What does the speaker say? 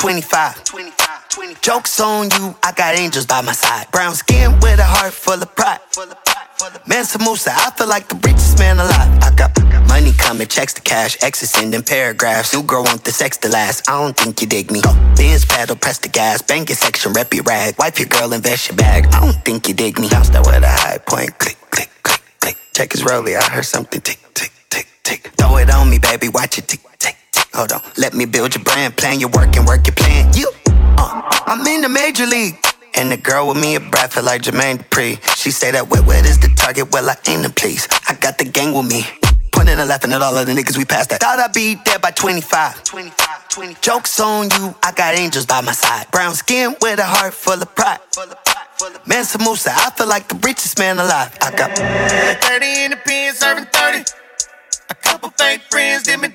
25. Joke's on you, I got angels by my side. Brown skin with a heart full of pride. Mansa Musa, I feel like the richest man alive. I got money coming, checks to cash, exes sending paragraphs. New girl want the sex to last, I don't think you dig me. Benz pedal, press the gas, bank your section, rep your rag. Wife your girl, invest your bag, I don't think you dig me. Bounce that with a high point, click, click, click, click. Check his rollie, I heard something tick, tick, tick, tick. Throw it on me, baby, watch it tick, tick, tick. Hold on, let me build your brand, plan your work and work your plan. You, I'm in the major league. And the girl with me a brat feel like Jermaine Dupri. She say that wet is the target, well I aim to please. I got the gang with me, pointing and laughing at all of the niggas we passed that. Thought I'd be there by 25. Joke's on you, I got angels by my side. Brown skin with a heart full of pride. Mansa Musa, I feel like the richest man alive. I got 30 in the pen, serving 30. A couple fake friends did me